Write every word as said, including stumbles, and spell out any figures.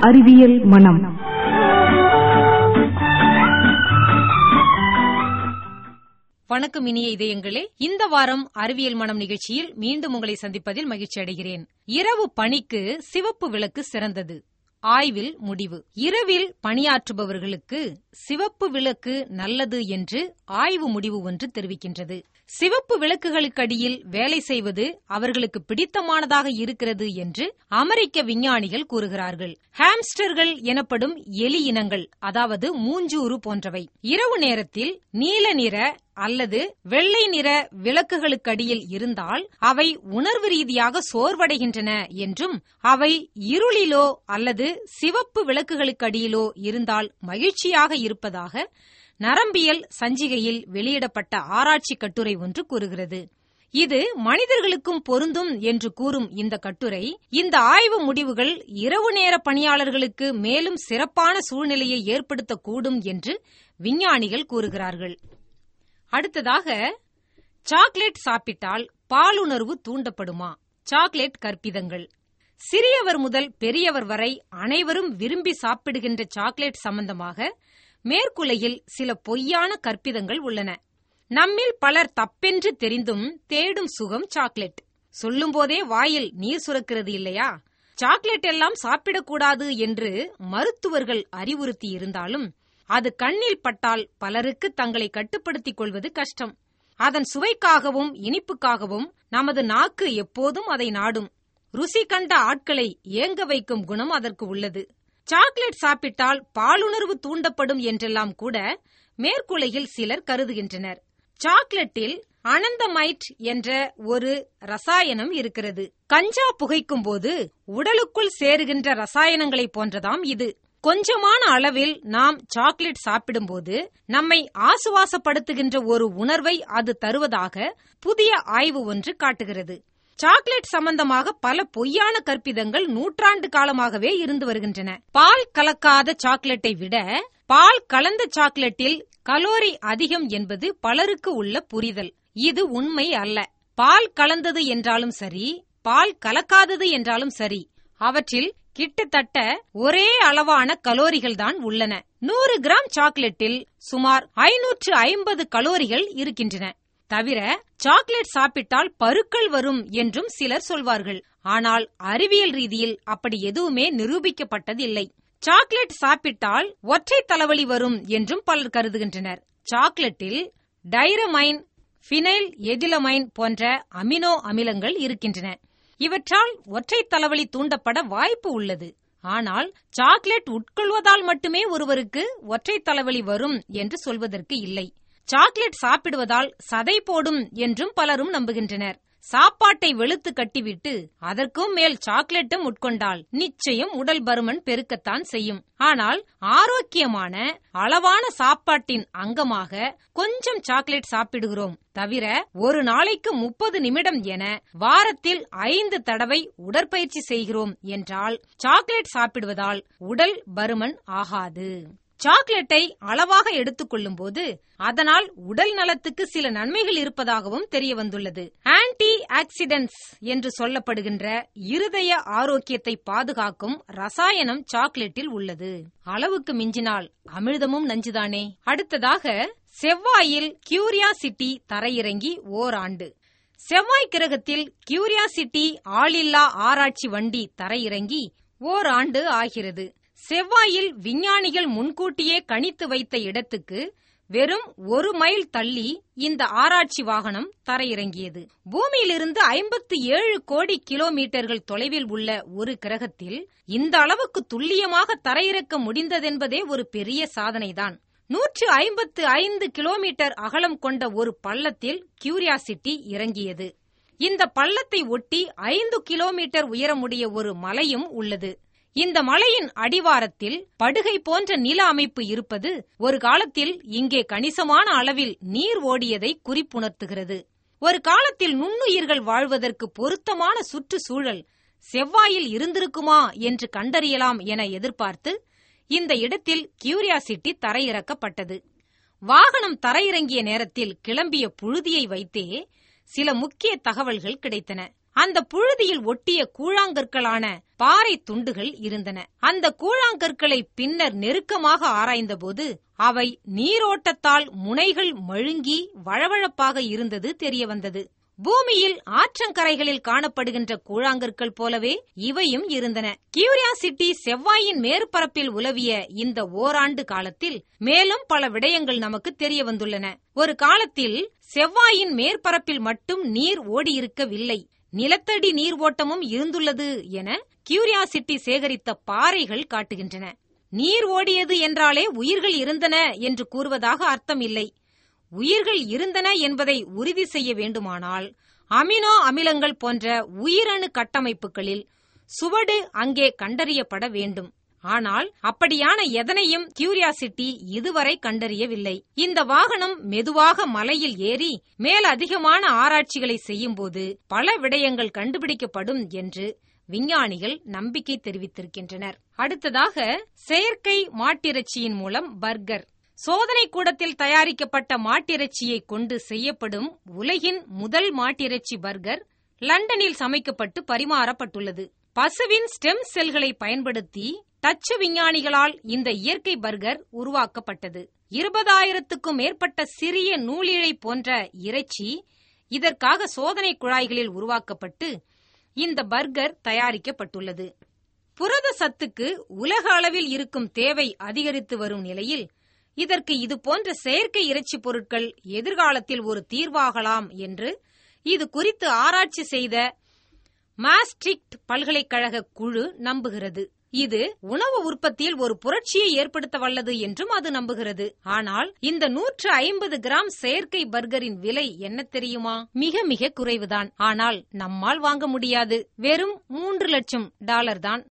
அறிவியல் மனம். வணக்கம் இனிய இதயங்களே, இந்த வாரம் அறிவியல் மனம் நிகழ்ச்சியில் மீண்டும் உங்களை சந்திப்பதில் மகிழ்ச்சி அடைகிறேன். இரவு பணிக்கு சிவப்பு விளக்கு சிறந்தது. ஆய்வில் முடிவு. இரவில் பணியாற்றுபவர்களுக்கு சிவப்பு விளக்கு நல்லது என்று ஆய்வு முடிவு ஒன்று தெரிவிக்கின்றது. சிவப்பு விளக்குகளுக்கடியில் வேலை செய்வது அவர்களுக்கு பிடித்தமானதாக இருக்கிறது என்று அமெரிக்க விஞ்ஞானிகள் கூறுகிறார்கள். ஹாம்ஸ்டர்கள் எனப்படும் எலி இனங்கள், அதாவது மூஞ்சூறு போன்றவை, இரவு நேரத்தில் நீல நிற அல்லது வெள்ளை நிற விளக்குகளுக்கடியில் இருந்தால் அவை உணர்வு ரீதியாக சோர்வடைகின்றன என்றும், அவை இருளிலோ அல்லது சிவப்பு விளக்குகளுக்கடியிலோ இருந்தால் மகிழ்ச்சியாக இருப்பதாக நரம்பியல் சஞ்சிகையில் வெளியிடப்பட்ட ஆராய்ச்சி கட்டுரை ஒன்று கூறுகிறது. இது மனிதர்களுக்கும் பொருந்தும் என்று கூறும் இந்த கட்டுரை, இந்த ஆய்வு முடிவுகள் இரவு நேர பணியாளர்களுக்கு மேலும் சிறப்பான சூழ்நிலையை ஏற்படுத்தக்கூடும் என்று விஞ்ஞானிகள் கூறுகிறார்கள். அடுத்ததாக, சாக்லேட் சாப்பிட்டால் பாலுணர்வு தூண்டப்படுமா? சாக்லேட் கற்பிதங்கள். சிறியவர் முதல் பெரியவர் வரை அனைவரும் விரும்பி சாப்பிடுகின்ற சாக்லேட் சம்பந்தமாக மேற்குலையில் சில பொய்யான கற்பிதங்கள் உள்ளன. நம்மில் பலர் தப்பென்று தெரிந்தும் தேடும் சுகம் சாக்லேட். சொல்லும் போதே வாயில் நீர் சுரக்கிறது இல்லையா? சாக்லேட் எல்லாம் சாப்பிடக்கூடாது என்று மருத்துவர்கள் அறிவுறுத்தி இருந்தாலும் அது கண்ணில் பட்டால் பலருக்கு தங்களை கட்டுப்படுத்திக் கொள்வது கஷ்டம். அதன் சுவைக்காகவும் இனிப்புக்காகவும் நமது நாக்கு எப்போதும் அதை நாடும். ருசி கண்ட ஆட்களை ஏங்க வைக்கும் குணம் அதற்கு உள்ளது. சாக்லேட் சாப்பிட்டால் பாலுணர்வு தூண்டப்படும் என்றெல்லாம் கூட மேற்குலையில் சிலர் கருதுகின்றனர். சாக்லேட்டில் அனந்தமைட் என்ற ஒரு ரசாயனம் இருக்கிறது. கஞ்சா புகைக்கும் போது உடலுக்குள் சேருகின்ற ரசாயனங்களை போன்றதாம் இது. கொஞ்சமான அளவில் நாம் சாக்லேட் சாப்பிடும்போது நம்மை ஆசுவாசப்படுத்துகின்ற ஒரு உணர்வை அது தருவதாக புதிய ஆய்வு ஒன்று காட்டுகிறது. சாக்லேட் சம்பந்தமாக பல பொய்யான கற்பிதங்கள் நூற்றாண்டு காலமாகவே இருந்து வருகின்றன. பால் கலக்காத சாக்லேட்டை விட பால் கலந்த சாக்லேட்டில் கலோரி அதிகம் என்பது பலருக்கு உள்ள புரிதல். இது உண்மை அல்ல. பால் கலந்தது என்றாலும் சரி, பால் கலக்காதது என்றாலும் சரி, அவற்றில் கிட்டத்தட்ட ஒரே அளவான கலோரிகள் தான் உள்ளன. நூறு கிராம் சாக்லேட்டில் சுமார் ஐநூற்று ஐம்பது கலோரிகள் இருக்கின்றன. தவிர சாக்லேட் சாப்பிட்டால் பருக்கள் வரும் என்றும் சிலர் சொல்வார்கள். ஆனால் அறிவியல் ரீதியில் அப்படி எதுவுமே நிரூபிக்கப்பட்டதில்லை. சாக்லேட் சாப்பிட்டால் ஒற்றை தலைவலி வரும் என்றும் பலர் கருதுகின்றனர். சாக்லேட்டில் டைரமைன், பினைல் எதிலமைன் போன்ற அமினோ அமிலங்கள் இருக்கின்றன. இவற்றால் ஒற்றை தலைவலி தூண்டப்பட வாய்ப்பு உள்ளது. ஆனால் சாக்லேட் உட்கொள்வதால் மட்டுமே ஒருவருக்கு ஒற்றை தலைவலி வரும் என்று சொல்வதற்கு இல்லை. சாக்லேட் சாப்பிடுவதால் சதை போடும் என்றும் பலரும் நம்புகின்றனர். சாப்பாட்டை வெளுத்து கட்டிவிட்டு அதற்கும் மேல் சாக்லேட்டும் உட்கொண்டால் நிச்சயம் உடல் பருமன் பெருக்கத்தான் செய்யும். ஆனால் ஆரோக்கியமான அளவான சாப்பாட்டின் அங்கமாக கொஞ்சம் சாக்லேட் சாப்பிடுகிறோம். தவிர ஒரு நாளைக்கு முப்பது நிமிடம் என வாரத்தில் ஐந்து தடவை உடற்பயிற்சி செய்கிறோம் என்றால் சாக்லேட் சாப்பிடுவதால் உடல் பருமன் ஆகாது. சாக்லேட்டை அளவாக எடுத்துக் கொள்ளும் போது அதனால் உடல் நலத்துக்கு சில நன்மைகள் இருப்பதாகவும் தெரிய வந்துள்ளது. ஆன்டி ஆக்சிடென்ட்ஸ் என்று சொல்லப்படுகின்ற இருதய ஆரோக்கியத்தை பாதுகாக்கும் ரசாயனம் சாக்லேட்டில் உள்ளது. அளவுக்கு மிஞ்சினால் அமிர்தமும் நஞ்சுதானே. அடுத்ததாக, செவ்வாயில் கியூரியாசிட்டி தரையிறங்கி ஓராண்டு. செவ்வாய் கிரகத்தில் கியூரியாசிட்டி ஆளில்லா ஆராய்ச்சி வண்டி தரையிறங்கி ஓராண்டு ஆகிறது. செவ்வாயில் விஞ்ஞானிகள் முன்கூட்டியே கணித்து வைத்த இடத்துக்கு வெறும் ஒரு மைல் தள்ளி இந்த ஆராய்ச்சி வாகனம் தரையிறங்கியது. பூமியிலிருந்து ஐம்பத்தி ஏழு கோடி கிலோமீட்டர்கள் தொலைவில் உள்ள ஒரு கிரகத்தில் இந்த அளவுக்கு துல்லியமாக தரையிறக்க முடிந்ததென்பதே ஒரு பெரிய சாதனைதான். நூற்று ஐம்பத்து ஐந்து கிலோமீட்டர் அகலம் கொண்ட ஒரு பள்ளத்தில் கியூரியாசிட்டி இறங்கியது. இந்த பள்ளத்தை ஒட்டி ஐந்து கிலோமீட்டர் உயரமுடைய ஒரு மலையும் உள்ளது. இந்த மலையின் அடிவாரத்தில் படுகை போன்ற நில அமைப்பு இருப்பது ஒரு காலத்தில் இங்கே கணிசமான அளவில் நீர் ஓடியதை குறிப்புணர்த்துகிறது. ஒரு காலத்தில் நுண்ணுயிர்கள் வாழ்வதற்கு பொருத்தமான சுற்றுச்சூழல் செவ்வாயில் இருந்திருக்குமா என்று கண்டறியலாம் என எதிர்பார்த்து இந்த இடத்தில் கியூரியாசிட்டி தரையிறக்கப்பட்டது. வாகனம் தரையிறங்கிய நேரத்தில் கிளம்பிய புழுதியை வைத்தே சில முக்கிய தகவல்கள் கிடைத்தன. அந்த புழுதியில் ஒட்டிய கூழாங்கற்களான பாறை துண்டுகள் இருந்தன. அந்த கூழாங்கற்களை பின்னர் நெருக்கமாக ஆராய்ந்தபோது அவை நீரோட்டத்தால் முனைகள் மழுங்கி வழவழப்பாக இருந்தது தெரியவந்தது. பூமியில் ஆற்றங்கரைகளில் காணப்படுகின்ற கூழாங்கற்கள் போலவே இவையும் இருந்தன. கியூரியாசிட்டி செவ்வாயின் மேற்பரப்பில் உலவிய இந்த ஓராண்டு காலத்தில் மேலும் பல விடயங்கள் நமக்கு தெரிய வந்துள்ளன. ஒரு காலத்தில் செவ்வாயின் மேற்பரப்பில் மட்டும் நீர் ஓடியிருக்கவில்லை, நிலத்தடி நீர் ஓட்டமும் இருந்துள்ளது என கியூரியாசிட்டி சேகரித்த பாறைகள் காட்டுகின்றன. நீர் ஓடியது என்றாலே உயிர்கள் இருந்தன என்று கூறுவதாக அர்த்தம் இல்லை. உயிர்கள் இருந்தன என்பதை உறுதி செய்ய வேண்டுமானால் அமினோ அமிலங்கள் போன்ற உயிரணு கட்டமைப்புகளில் சுவடு அங்கே கண்டறியப்பட வேண்டும். ஆனால் அப்படியான எதனையும் கியூரியாசிட்டி இதுவரை கண்டறியவில்லை. இந்த வாகனம் மெதுவாக மலையில் ஏறி மேலதிகமான ஆராய்ச்சிகளை செய்யும் போது பல விடயங்கள் கண்டுபிடிக்கப்படும் என்று விஞ்ஞானிகள் நம்பிக்கை தெரிவித்திருக்கின்றனர். அடுத்ததாக செயற்கை மாட்டிறைச்சியின் மூலம் பர்கர். சோதனை கூடத்தில் தயாரிக்கப்பட்ட மாட்டிறைச்சியை கொண்டு செய்யப்படும் உலகின் முதல் மாட்டிறைச்சி பர்கர் லண்டனில் சமைக்கப்பட்டு பரிமாறப்பட்டுள்ளது. பசுவின் ஸ்டெம் செல்களை பயன்படுத்தி டச்சு விஞ்ஞானிகளால் இந்த இயற்கை பர்கர் உருவாக்கப்பட்டது. இருபதாயிரத்துக்கும் மேற்பட்ட சிறிய நூலிழை போன்ற இறைச்சி இதற்காக சோதனை குழாய்களில் உருவாக்கப்பட்டு இந்த பர்கர் தயாரிக்கப்பட்டுள்ளது. புரத சத்துக்கு உலக அளவில் இருக்கும் தேவை அதிகரித்து வரும் நிலையில் இதற்கு இதுபோன்ற செயற்கை இறைச்சி பொருட்கள் எதிர்காலத்தில் ஒரு தீர்வாகலாம் என்று இது குறித்து ஆராய்ச்சி செய்த மாஸ்ட்ரிக்ட் பல்கலைக்கழக குழு நம்புகிறது. இது உணவு உற்பத்தியில் ஒரு புரட்சியை ஏற்படுத்த வல்லது என்றும் அது நம்புகிறது. ஆனால் இந்த நூற்று ஐம்பது கிராம் செயற்கை பர்கரின் விலை என்ன தெரியுமா? மிக மிக குறைவுதான். ஆனால் நம்மால் வாங்க முடியாது. வெறும் மூன்று லட்சம் டாலர் தான்.